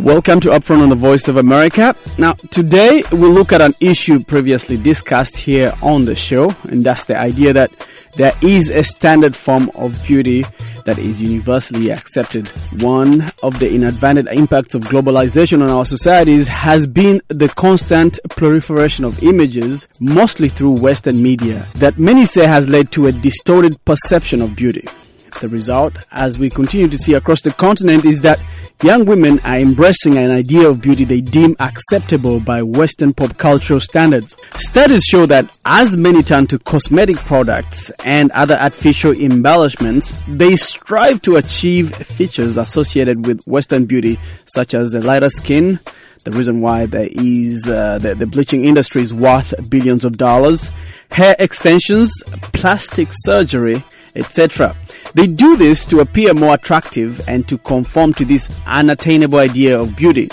Welcome to Upfront on the Voice of America. Now, today we'll look at an issue previously discussed here on the show, and that's the idea that there is a standard form of beauty that is universally accepted. One of the inadvertent impacts of globalization on our societies has been the constant proliferation of images, mostly through Western media, that many say has led to a distorted perception of beauty. The result, as we continue to see across the continent, is that young women are embracing an idea of beauty they deem acceptable by Western pop cultural standards. Studies show that as many turn to cosmetic products and other artificial embellishments, they strive to achieve features associated with Western beauty, such as a lighter skin, the reason why there is the bleaching industry is worth billions of dollars, hair extensions, plastic surgery, etc. They do this to appear more attractive and to conform to this unattainable idea of beauty.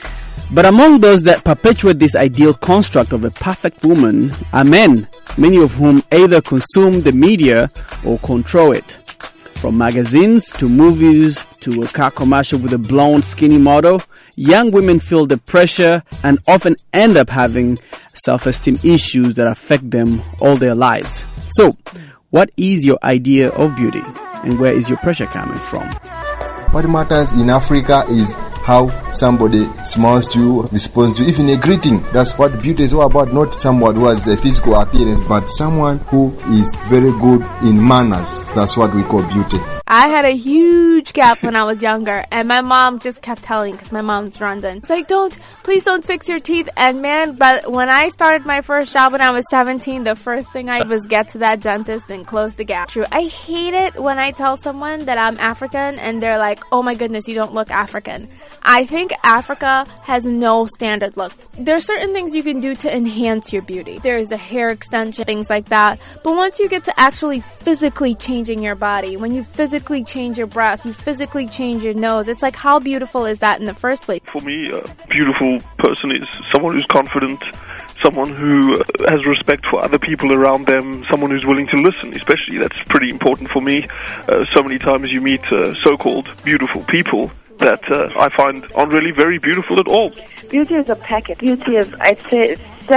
But among those that perpetuate this ideal construct of a perfect woman are men, many of whom either consume the media or control it. From magazines to movies to a car commercial with a blonde skinny model, young women feel the pressure and often end up having self-esteem issues that affect them all their lives. So, what is your idea of beauty, and where is your pressure coming from? What matters in Africa is how somebody smiles to you, responds to you, even a greeting. That's what beauty is all about, not someone who has a physical appearance, but someone who is very good in manners. That's what we call beauty. I had a huge gap when I was younger, and my mom just kept telling, because my mom's Rwandan, it's like, please don't fix your teeth. And man, but when I started my first job when I was 17, the first thing I did was get to that dentist and close the gap. True. I hate it when I tell someone that I'm African and they're like, oh my goodness, you don't look African. I think Africa has no standard look. There are certain things you can do to enhance your beauty. There's a hair extension, things like that. But once you get to actually physically changing your body, when you physically change your breasts, you physically change your nose, it's like, how beautiful is that in the first place? For me, a beautiful person is someone who's confident, someone who has respect for other people around them, someone who's willing to listen, especially. That's pretty important for me. So many times you meet so-called beautiful people that I find aren't really very beautiful at all. Beauty is a package. Beauty is, I'd say,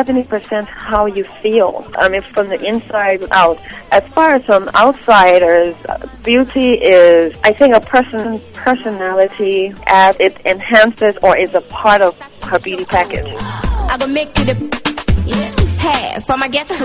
70% how you feel. I mean, from the inside out. As far as from outsiders, beauty is, I think, a person's personality, as it enhances or is a part of her beauty package. I go make to the hair from my ghetto.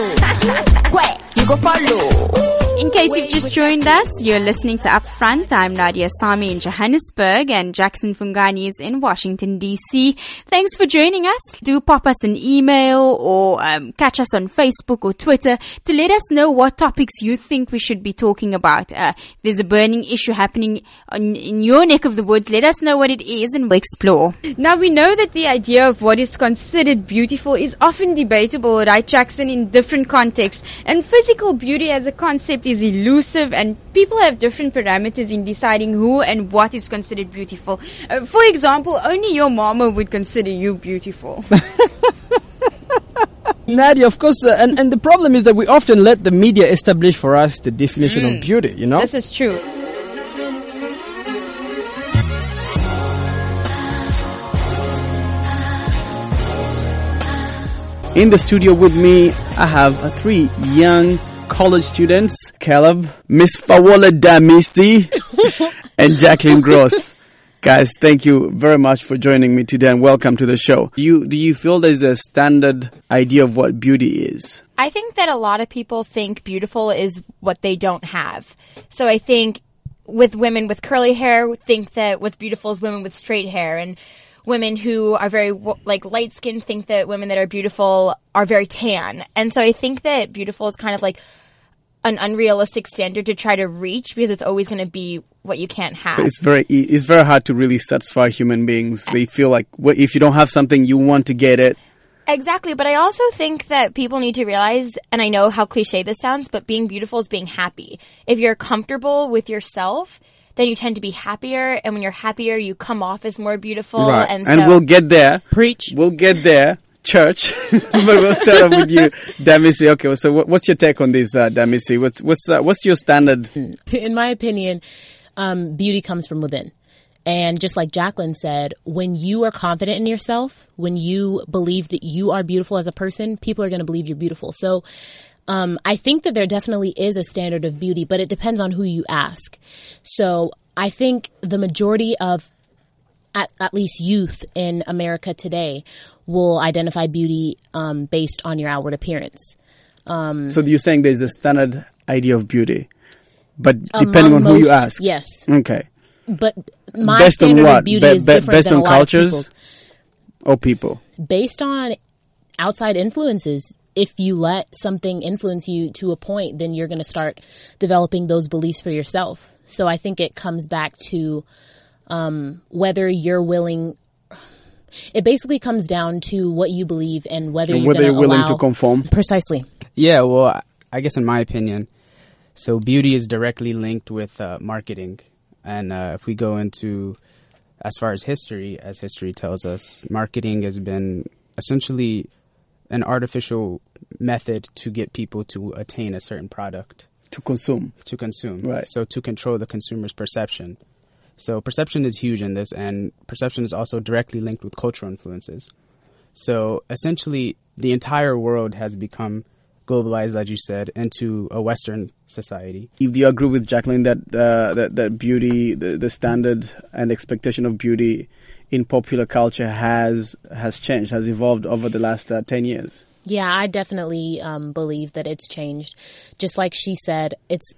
Where you go follow. In case you've just joined us, you're listening to Upfront. I'm Nadia Sami in Johannesburg and Jackson Fungani is in Washington, D.C. Thanks for joining us. Do pop us an email or catch us on Facebook or Twitter to let us know what topics you think we should be talking about. If there's a burning issue happening in your neck of the woods, let us know what it is and we'll explore. Now, we know that the idea of what is considered beautiful is often debatable, right, Jackson, in different contexts. And physical beauty as a concept is elusive, and people have different parameters in deciding who and what is considered beautiful. For example, only your mama would consider you beautiful. Nadia, of course, and the problem is that we often let the media establish for us the definition of beauty, you know? This is true. In the studio with me, I have three young college students, Caleb, Miss Fawola Damisi, and Jacqueline Gross. Guys, thank you very much for joining me today and welcome to the show. Do you feel there's a standard idea of what beauty is? I think that a lot of people think beautiful is what they don't have. So I think with women with curly hair think that what's beautiful is women with straight hair, and women who are very light skinned think that women that are beautiful are very tan. And so I think that beautiful is kind of like an unrealistic standard to try to reach because it's always going to be what you can't have. So it's very hard to really satisfy human beings. They feel like if you don't have something, you want to get it. Exactly, but I also think that people need to realize, and I know how cliche this sounds, but being beautiful is being happy. If you're comfortable with yourself, then you tend to be happier, and when you're happier, you come off as more beautiful. Right. And we'll get there. Preach. We'll get there. Church. But we'll start off with you, Damisi. Okay, so what's your take on this, Damisi? What's your standard? In my opinion, beauty comes from within. And just like Jacqueline said, when you are confident in yourself, when you believe that you are beautiful as a person, people are going to believe you're beautiful. So I think that there definitely is a standard of beauty, but it depends on who you ask. So I think the majority of at least youth in America today will identify beauty based on your outward appearance. So you're saying there's a standard idea of beauty, but depending on who you ask. Yes. Okay. But my based standard on what? of beauty is different based than on a lot cultures of people's. Or people? Based on outside influences. If you let something influence you to a point, then you're going to start developing those beliefs for yourself. So I think it comes back to whether you're willing. It basically comes down to what you believe and whether you're willing to conform. Precisely. Yeah, well, I guess in my opinion, so beauty is directly linked with marketing. And if we go into, as far as history, as history tells us, marketing has been essentially an artificial method to get people to attain a certain product. To consume. Right. So to control the consumer's perception. So perception is huge in this, and perception is also directly linked with cultural influences. So essentially, the entire world has become globalized, as you said, into a Western society. Do you agree with Jacqueline that beauty, the standard and expectation of beauty in popular culture has changed, has evolved over the last 10 years? Yeah, I definitely believe that it's changed. Just like she said, it's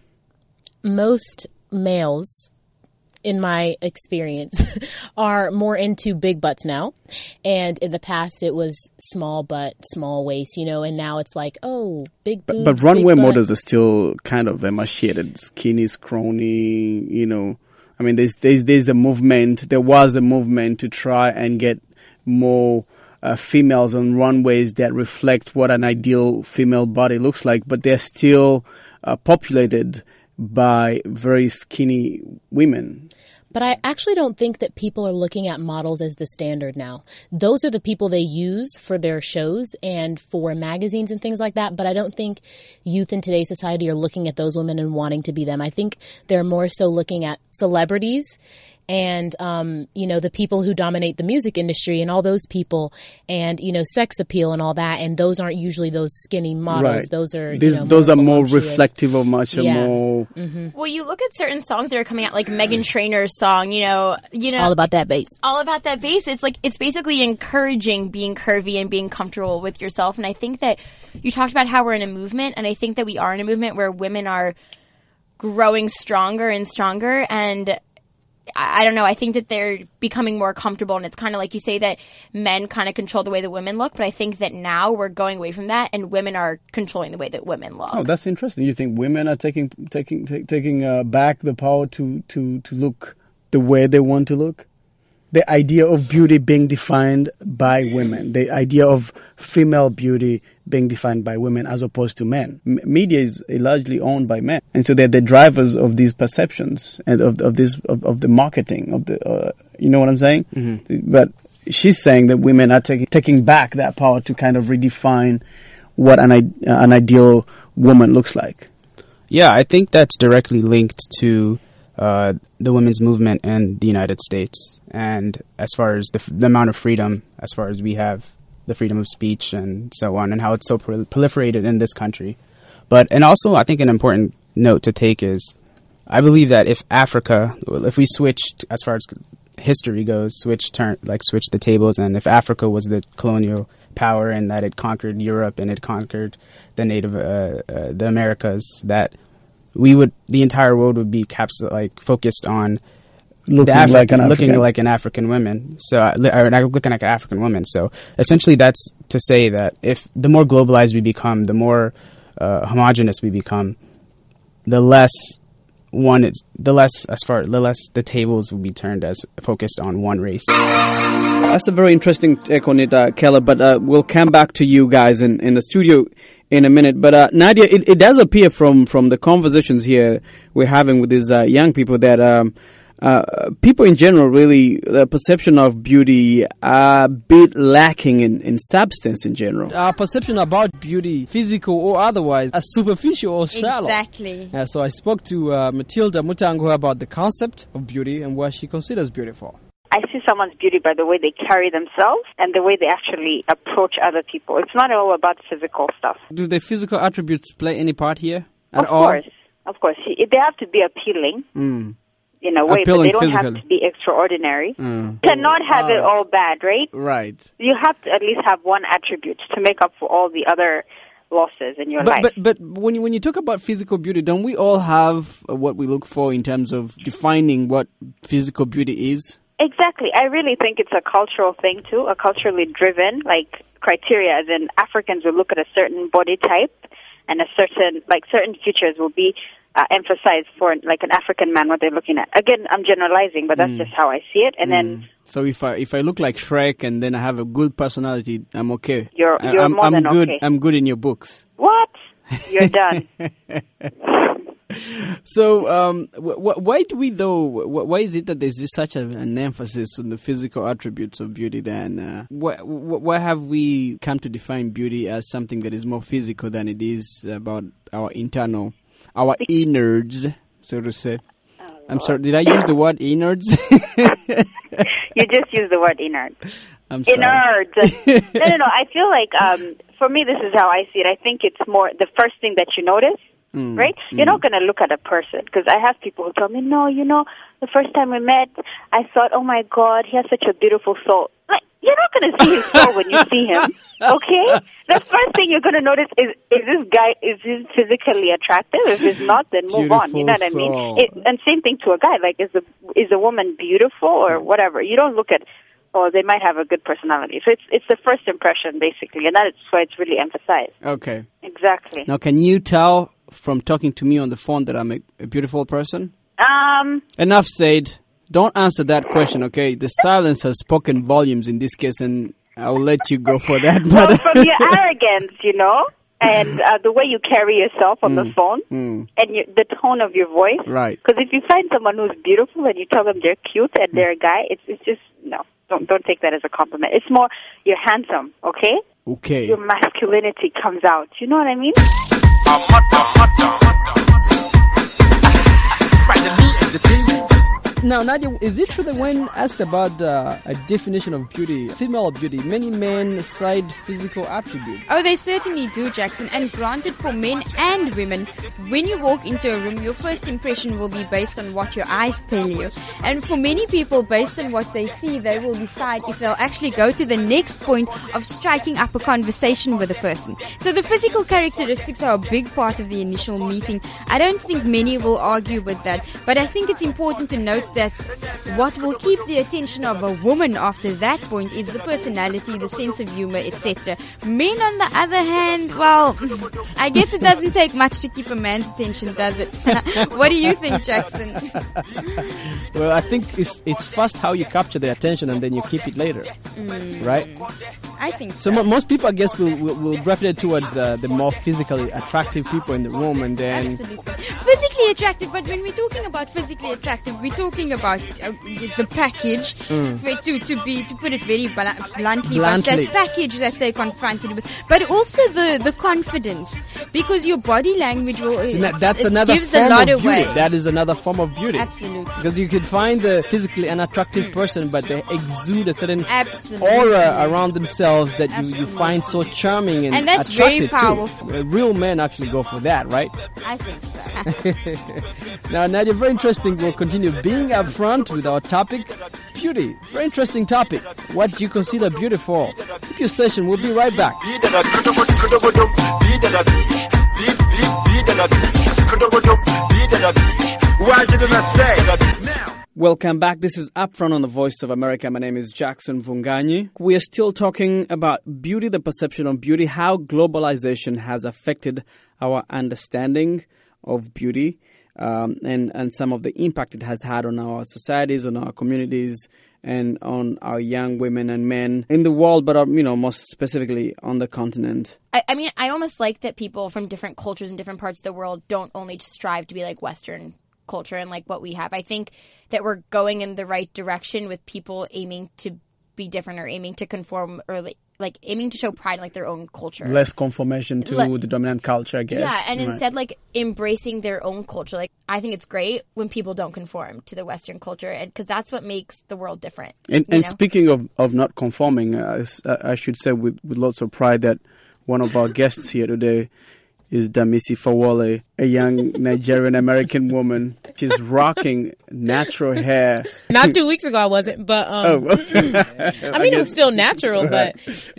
most males, in my experience, are more into big butts now. And in the past, it was small butt, small waist, and now it's like, oh, big boobs, But runway big models are still kind of emaciated, skinny, scrawny, I mean, there's the movement. There was a movement to try and get more females on runways that reflect what an ideal female body looks like, but they're still populated by very skinny women. But I actually don't think that people are looking at models as the standard now. Those are the people they use for their shows and for magazines and things like that. But I don't think youth in today's society are looking at those women and wanting to be them. I think they're more so looking at celebrities and, the people who dominate the music industry and all those people and, sex appeal and all that. And those aren't usually those skinny models. Right. Those are, those are more reflective of much more. Mm-hmm. Well, you look at certain songs that are coming out, like Meghan Trainor's song, all about that bass. All about that bass. It's basically encouraging being curvy and being comfortable with yourself. And I think that you talked about how we're in a movement, and I think that we are in a movement where women are growing stronger and stronger, and I don't know. I think that they're becoming more comfortable, and it's kind of like you say that men kind of control the way that women look, but I think that now we're going away from that, and women are controlling the way that women look. Oh, that's interesting. You think women are taking back the power to look the way they want to look? The idea of beauty being defined by women, the idea of female beauty being defined by women as opposed to men. Media is largely owned by men, and so they're the drivers of these perceptions and of the marketing of the. You know what I'm saying? Mm-hmm. But she's saying that women are taking back that power to kind of redefine what an ideal woman looks like. Yeah, I think that's directly linked to the women's movement in the United States. And as far as the amount of freedom, as far as we have the freedom of speech and so on, and how it's so proliferated in this country. And also I think an important note to take is, I believe that if we switched, as far as history goes, switch the tables, and if Africa was the colonial power and that it conquered Europe and it conquered the native, the Americas, that the entire world would be focused on looking like an African woman. So, looking like an African woman. So, essentially, that's to say that if the more globalized we become, the more homogenous we become, the less the tables will be turned as focused on one race. That's a very interesting take on it, Keller. But we'll come back to you guys in the studio in a minute. But Nadia, it does appear from the conversations here we're having with these young people that people in general, really, the perception of beauty are a bit lacking in substance in general. Our perception about beauty, physical or otherwise, are superficial or shallow. Exactly. So I spoke to Matilda Mutango about the concept of beauty and what she considers beautiful. I see someone's beauty by the way they carry themselves and the way they actually approach other people. It's not all about physical stuff. Do the physical attributes play any part here at Of all? course. Of course. They have to be appealing in a way, Appealing but they don't physically. have to be extraordinary. Cannot have it all bad, right? Right. You have to at least have one attribute to make up for all the other losses in your life. But when you talk about physical beauty, don't we all have what we look for in terms of defining what physical beauty is? Exactly. I really think it's a cultural thing too, a culturally driven criteria, as in Africans will look at a certain body type and certain features will be emphasized for an African man what they're looking at. Again, I'm generalizing, but that's just how I see it. And then So if I look like Shrek and then I have a good personality, I'm okay. You're more than good. okay. I'm good in your books. What? You're done. So, why do we though? Why is it that there's such an emphasis on the physical attributes of beauty? Then, why have we come to define beauty as something that is more physical than it is about our internal, our innards, so to say? I'm sorry, did I use the word innards? You just used the word innards. I'm sorry. Innards. No. I feel like, for me, this is how I see it. I think it's more the first thing that you notice. Right? You're not going to look at a person, because I have people who tell me, no, the first time we met, I thought, oh my God, he has such a beautiful soul. Like, you're not going to see his soul when you see him, okay? The first thing you're going to notice is this guy, is he physically attractive? If he's not, then move on, you know what I mean? And same thing to a guy, like, is a woman beautiful or whatever? You don't look at, oh, they might have a good personality. So it's the first impression, basically, and that's why it's really emphasized. Okay. Exactly. Now, can you tell from talking to me on the phone that I'm a beautiful person? Enough said. Don't answer that question, okay? The silence has spoken volumes in this case, and I'll let you go for that. Well, from your arrogance, and the way you carry yourself on the phone, and the tone of your voice. Right. Because if you find someone who's beautiful and you tell them they're cute and they're a guy, it's just, no. Don't take that as a compliment. It's more, you're handsome, okay? Okay. Your masculinity comes out. You know what I mean? Now, Nadia, is it true that when asked about a definition of beauty, female beauty, many men cite physical attributes? Oh, they certainly do, Jackson. And granted, for men and women, when you walk into a room, your first impression will be based on what your eyes tell you. And for many people, based on what they see, they will decide if they'll actually go to the next point of striking up a conversation with a person. So the physical characteristics are a big part of the initial meeting. I don't think many will argue with that, but I think it's important to note that what will keep the attention of a woman after that point is the personality, the sense of humor, etc. Men, on the other hand, well, I guess it doesn't take much to keep a man's attention, does it? What do you think, Jackson? Well, I think it's first how you capture the attention and then you keep it later, right? I think so. So most people, I guess, will gravitate towards the more physically attractive people in the room, and then absolutely physically attractive. But when we're talking about physically attractive, we're talking about the package. To put it very bluntly, but that package that they're confronted with, but also the confidence, because your body language will that's another gives form a lot of beauty. away. That is another form of beauty. Absolutely. Because you could find the physically unattractive person, but they exude a certain absolutely aura around themselves that you find so charming and that's attractive very powerful. too. Real men actually go for that, right? I think so. Now, Nadia, very interesting. We'll continue being upfront with our topic, beauty. Very interesting topic. What do you consider beautiful? Keep your station. We'll be right back. Welcome back. This is Upfront on the Voice of America. My name is Jackson Vunganyi. We are still talking about beauty, the perception of beauty, how globalization has affected our understanding of beauty, and some of the impact it has had on our societies, on our communities, and on our young women and men in the world, but most specifically on the continent. I mean, I almost like that people from different cultures and different parts of the world don't only strive to be like Western culture and like what we have. I think that we're going in the right direction with people aiming to be different or aiming to conform or like aiming to show pride in like their own culture. Less conformation to the dominant culture, I guess. Yeah, and instead like embracing their own culture. Like I think it's great when people don't conform to the Western culture, and because that's what makes the world different. And speaking of not conforming, I should say with lots of pride that one of our guests here today is Damisi Fawole, a young Nigerian American woman. She's rocking natural hair. Not 2 weeks ago I wasn't, but I mean it was still natural, but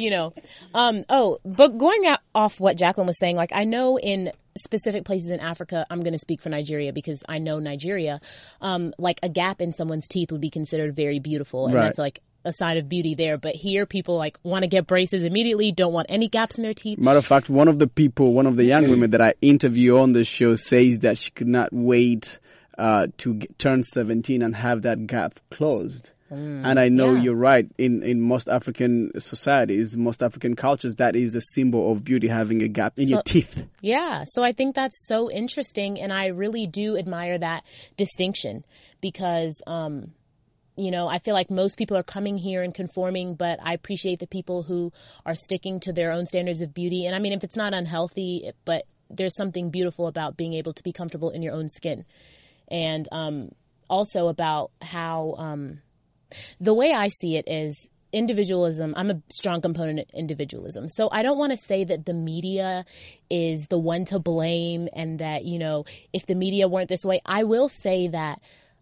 but going off what Jacqueline was saying, like I know in specific places in Africa, I'm going to speak for Nigeria because I know Nigeria, like a gap in someone's teeth would be considered very beautiful, and that's like a sign of beauty there. But here people like want to get braces immediately, don't want any gaps in their teeth. Matter of fact, one of the young women that I interview on the show says that she could not wait to turn 17 and have that gap closed. And I know you're right. In most African societies, most African cultures, that is a symbol of beauty, having a gap in your teeth. Yeah. So I think that's so interesting. And I really do admire that distinction because, I feel like most people are coming here and conforming, but I appreciate the people who are sticking to their own standards of beauty. And I mean, if it's not unhealthy, but there's something beautiful about being able to be comfortable in your own skin. And also about how the way I see it is individualism. I'm a strong component of individualism. So I don't want to say that the media is the one to blame and that, if the media weren't this way. I will say that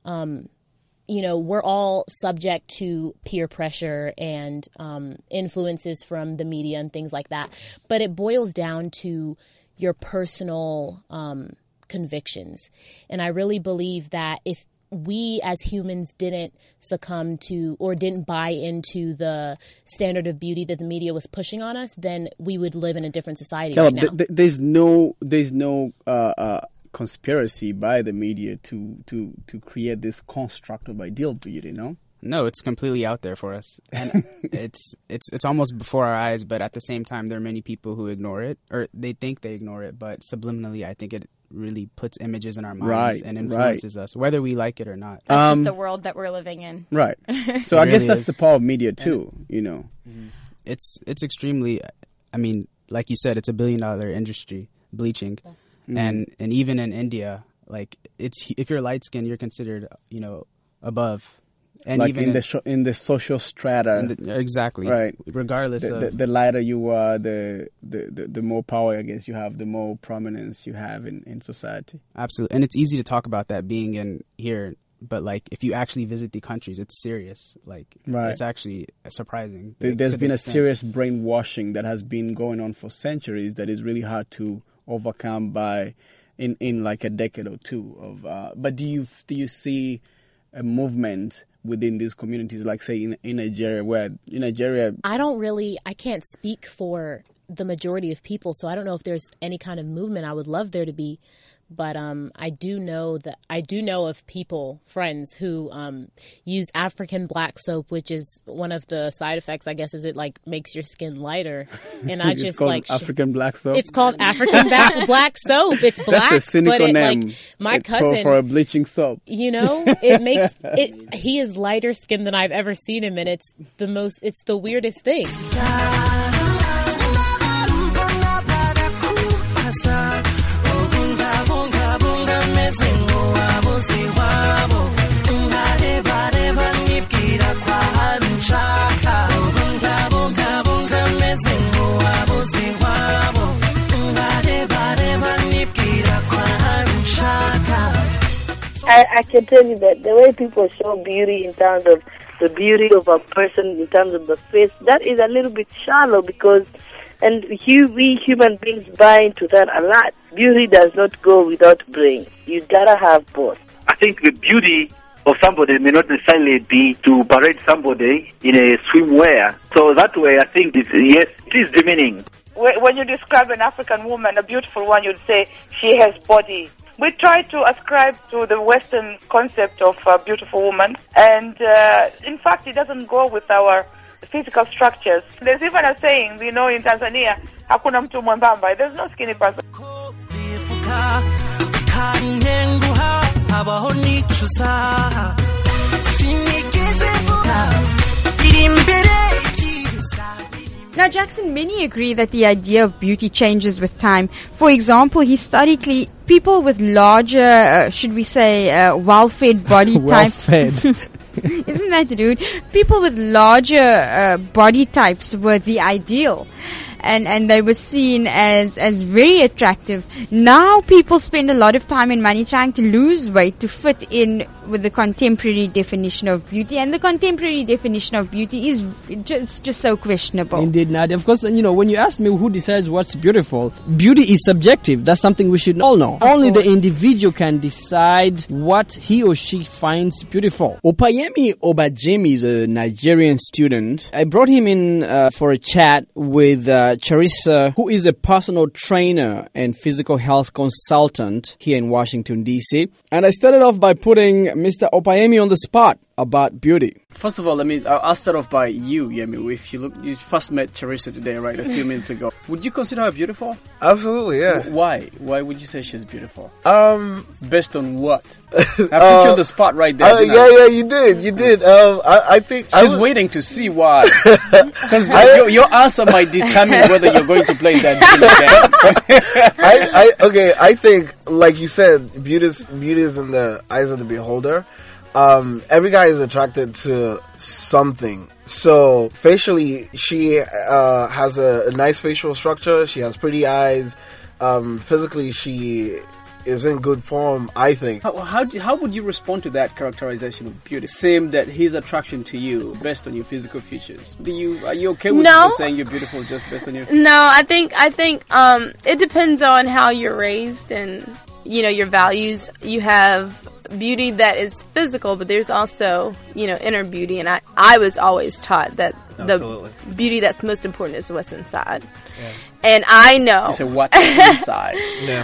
we're all subject to peer pressure and influences from the media and things like that. But it boils down to your personal convictions. And I really believe that if we as humans didn't succumb to or didn't buy into the standard of beauty that the media was pushing on us, then we would live in a different society right now. There's no conspiracy by the media to create this construct of ideal beauty, no? No, it's completely out there for us, and it's almost before our eyes. But at the same time, there are many people who ignore it, or they think they ignore it, but subliminally, I think it really puts images in our minds and influences us, whether we like it or not. That's just the world that we're living in, right? So I guess that's the power of media too. It's extremely. I mean, like you said, it's $1 billion industry, bleaching. And even in India, like if you're light skinned, you're considered, above. And like even in the social strata, exactly, right. Regardless of the lighter you are, the more power I guess you have, the more prominence you have in society. Absolutely, and it's easy to talk about that being in here, but like if you actually visit the countries, it's serious. Like it's actually surprising. There's been a serious brainwashing that has been going on for centuries that is really hard to overcome in like a decade or two of. But do you see a movement within these communities, like say in Nigeria, where in Nigeria, I can't speak for the majority of people, so I don't know if there's any kind of movement. I would love there to be, but I do know of friends who use African black soap, which is one of the side effects, I guess, is it like makes your skin lighter. And I just like African black soap. It's called African black soap. It's black, that's a cynical but name. Like my cousin for a bleaching soap. It makes it. He is lighter skinned than I've ever seen him, and it's the weirdest thing. I can tell you that the way people show beauty in terms of the beauty of a person, in terms of the face, that is a little bit shallow we human beings buy into that a lot. Beauty does not go without brain. You gotta have both. I think the beauty of somebody may not necessarily be to parade somebody in a swimwear. So that way, I think it is demeaning. When you describe an African woman, a beautiful one, you'd say she has body. We try to ascribe to the Western concept of a beautiful woman, and in fact, it doesn't go with our physical structures. There's even a saying, in Tanzania, hakuna mtu mwembamba. There's no skinny person. habaho nicuza sinigeze vuga biri imbere. Now, Jackson, many agree that the idea of beauty changes with time. For example, historically, people with larger, should we say, well-fed body types. Isn't that rude? People with larger body types were the ideal. And they were seen as very attractive. Now people spend a lot of time and money trying to lose weight to fit in with the contemporary definition of beauty, and the contemporary definition of beauty is just so questionable. Indeed, Nadia. Of course, when you ask me who decides what's beautiful, beauty is subjective. That's something we should all know. Only the individual can decide what he or she finds beautiful. Opayemi Obajemi is a Nigerian student. I brought him in for a chat with Charissa, who is a personal trainer and physical health consultant here in Washington, D.C. And I started off by putting Mr. Opayemi on the spot about beauty. First of all, I'll start off by you, Yemi. If you first met Charissa today, right, a few minutes ago. Would you consider her beautiful? Absolutely, yeah. Why? Why would you say she's beautiful? Based on what? I put you on the spot right there. Yeah, you did. I think she's waiting to see why. Because your answer might determine whether you're going to play that game. I think, like you said, beauty is in the eyes of the beholder. Every guy is attracted to something. So facially, she has a nice facial structure. She has pretty eyes. Physically, she is in good form, I think. How would you respond to that characterization of beauty? Same that his attraction to you based on your physical features. Are you okay with people saying you're beautiful just based on your features? No, I think it depends on how you're raised and your values. You have beauty that is physical, but there's also inner beauty, and I was always taught that the beauty that's most important is what's inside. Yeah. And I know. You said what's inside. Yeah.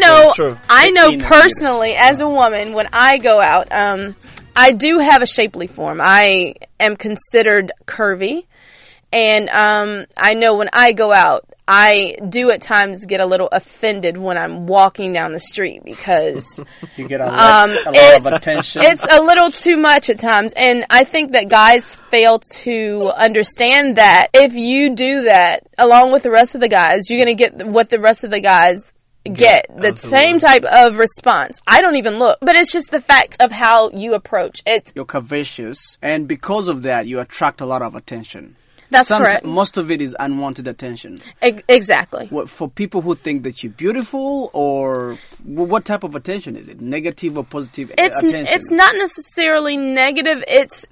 I know personally as a woman, when I go out, I do have a shapely form. I am considered curvy, and I know when I go out, I do at times get a little offended when I'm walking down the street because you get a lot of attention. It's a little too much at times, and I think that guys fail to understand that if you do that along with the rest of the guys, you're going to get what the rest of the guys get. The same type of response. I don't even look, but it's just the fact of how you approach it. You're curvaceous, and because of that, you attract a lot of attention. That's correct. Most of it is unwanted attention. Exactly. For people who think that you're beautiful, or what type of attention is it? Negative or positive attention? It's not necessarily negative. It's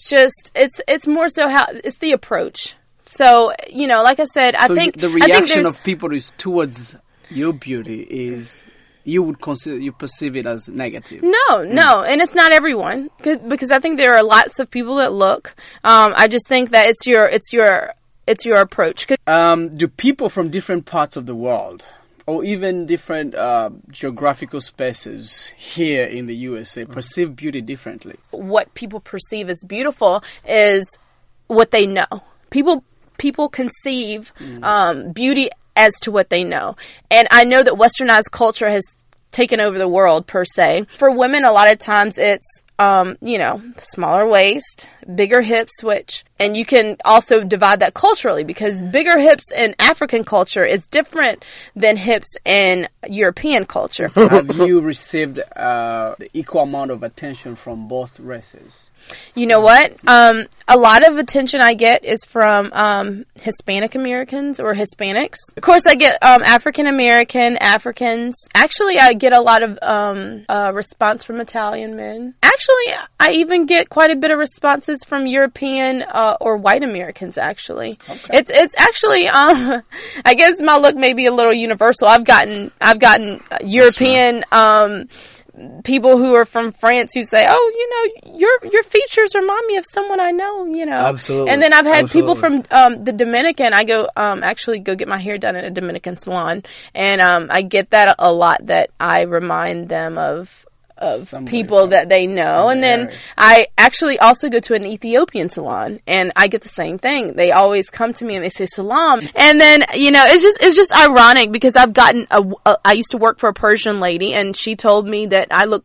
more so how it's the approach. So like I said, I think the reaction of people is towards your beauty is. You perceive it as negative. No, and it's not everyone, because I think there are lots of people that look. I just think that it's your approach. Do people from different parts of the world, or even different geographical spaces here in the USA, perceive beauty differently? What people perceive as beautiful is what they know. People conceive beauty as to what they know. And I know that westernized culture has taken over the world, per se. For women, a lot of times it's, smaller waist, bigger hips, and you can also divide that culturally, because bigger hips in African culture is different than hips in European culture. Have you received the equal amount of attention from both races? You know what? A lot of attention I get is from Hispanic Americans or Hispanics. Of course, I get African American, Africans. Actually, I get a lot of response from Italian men. Actually, I even get quite a bit of responses from European or white Americans, actually. Okay. It's actually, I guess my look may be a little universal. I've gotten European people who are from France who say, your features remind me of someone I know, Absolutely. And then I've had people from the Dominican. I go get my hair done at a Dominican salon, and I get that a lot, that I remind them of people that they know. And then I actually also go to an Ethiopian salon, and I get the same thing. They always come to me and they say salam. And then, it's just ironic, because I used to work for a Persian lady, and she told me that I look like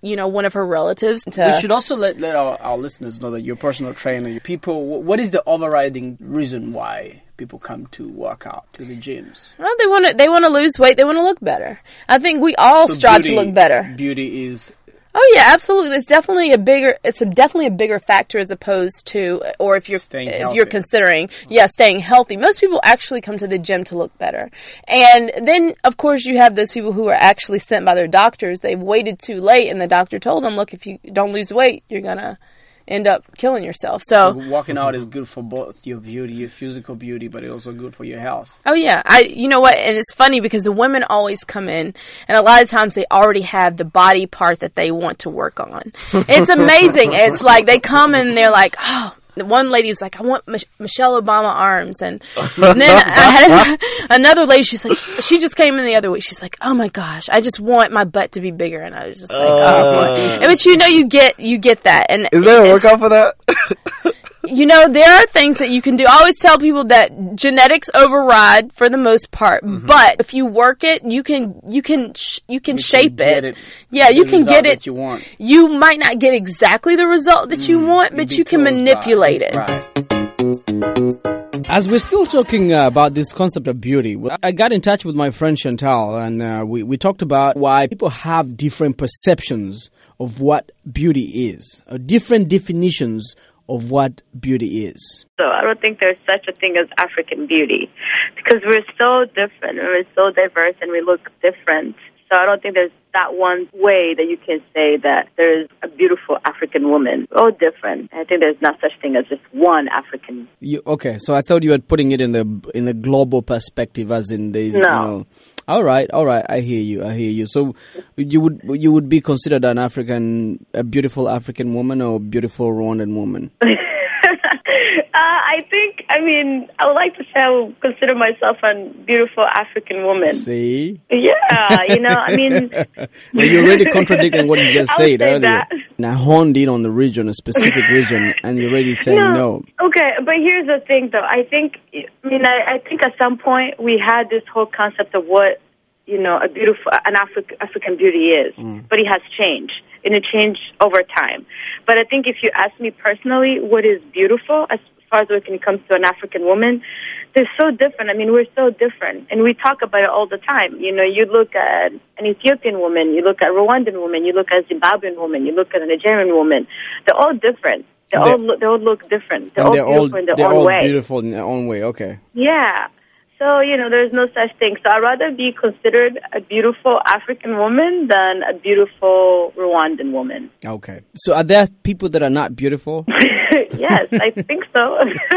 one of her relatives. We should also let our listeners know that you're a personal trainer. People, what is the overriding reason why people come to work out to the gyms? Well, they want to lose weight. They want to look better. I think we all strive to look better. Beauty is. Oh yeah, absolutely. It's definitely a bigger factor as opposed to, or if you're considering, staying healthy. Most people actually come to the gym to look better. And then, of course, you have those people who are actually sent by their doctors. They've waited too late and the doctor told them, look, if you don't lose weight, you're gonna end up killing yourself. So walking out is good for both your beauty, your physical beauty, but it's also good for your health. Oh yeah, you know what? And it's funny because the women always come in, and a lot of times they already have the body part that they want to work on. It's amazing. It's like they come and they're like, oh. One lady was like, I want Michelle Obama arms. And then I had another lady, she's like, she just came in the other week. She's like, oh my gosh, I just want my butt to be bigger. And I was just like, oh boy. But you get that. And is there a workout for that? There are things that you can do. I always tell people that genetics override for the most part, but if you work it, you can shape it. Yeah, you can get it. You want. You might not get exactly the result that you want, but you can manipulate it. Right. As we're still talking about this concept of beauty, I got in touch with my friend Chantal, and we talked about why people have different perceptions of what beauty is, different definitions of what beauty is. So I don't think there's such a thing as African beauty because we're so different and we're so diverse and we look different. So I don't think there's that one way that you can say that there's a beautiful African woman. All different. I think there's not such thing as just one African. Okay, so I thought you were putting it in the global perspective, as in the no. All right. I hear you. So you would be considered a beautiful African woman or a beautiful Rwandan woman? I would like to say I would consider myself a beautiful African woman. See? Yeah, You're already contradicting what you just said earlier. That. Now honed in on the region, a specific region, and you're already saying no. Okay, but here's the thing though. I think at some point we had this whole concept of what, an African beauty is, but it has changed. And it changed over time. But I think if you ask me personally what is beautiful as far as when it comes to an African woman, they're so different. We're so different. And we talk about it all the time. You look at an Ethiopian woman, you look at a Rwandan woman, you look at a Zimbabwean woman, you look at a Nigerian woman. They're all different. They all look different. They're all beautiful in their own way. They're all beautiful in their own way, okay. Yeah. So, there's no such thing. So I'd rather be considered a beautiful African woman than a beautiful Rwandan woman. Okay. So are there people that are not beautiful? Yes, I think so.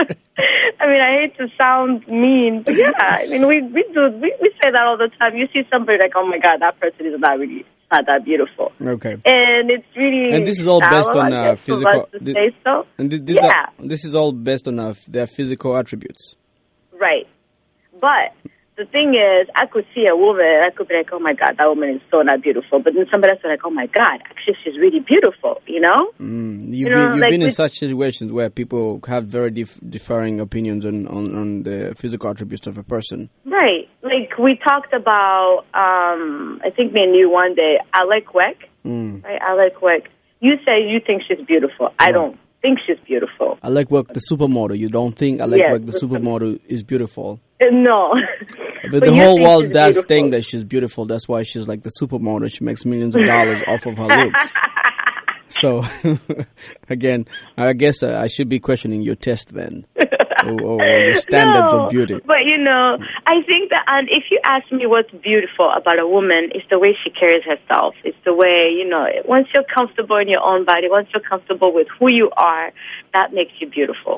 I hate to sound mean, but yeah, we say that all the time. You see somebody like, oh my God, that person is not that beautiful. Okay. And it's really and this is all based on physical. This is all based on their physical attributes. Right. But the thing is, I could see a woman, I could be like, oh my God, that woman is so not beautiful. But then somebody else is like, oh my God, actually she's really beautiful, You've been in such situations where people have very differing opinions on the physical attributes of a person. Right. Like we talked about, I think me and you one day, Alec Weck. Right, Alec Weck. You say you think she's beautiful. I don't think she's beautiful. Alec Weck, the supermodel. You don't think Alec Weck, the supermodel, is beautiful? No. But the whole world does think that she's beautiful. That's why she's like the supermodel. She makes millions of dollars off of her looks. So, again, I guess I should be questioning your test then. or your standards of beauty. But I think that, and if you ask me what's beautiful about a woman, it's the way she carries herself. It's the way, once you're comfortable in your own body, once you're comfortable with who you are, that makes you beautiful.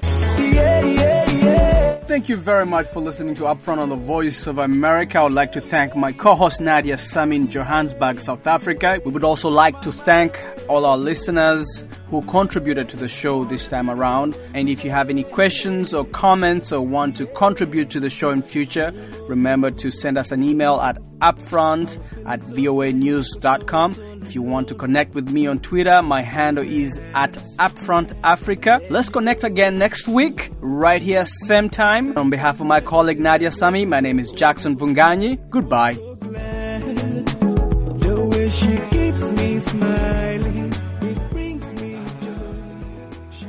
Thank you very much for listening to Upfront on the Voice of America. I would like to thank my co-host Nadia Sami in Johannesburg, South Africa. We would also like to thank all our listeners who contributed to the show this time around. And if you have any questions or comments or want to contribute to the show in future, remember to send us an email at upfront@voanews.com. If you want to connect with me on Twitter, my handle is @UpfrontAfrica. Let's connect again next week, right here, same time. On behalf of my colleague Nadia Sami, my name is Jackson Vunganyi. Goodbye.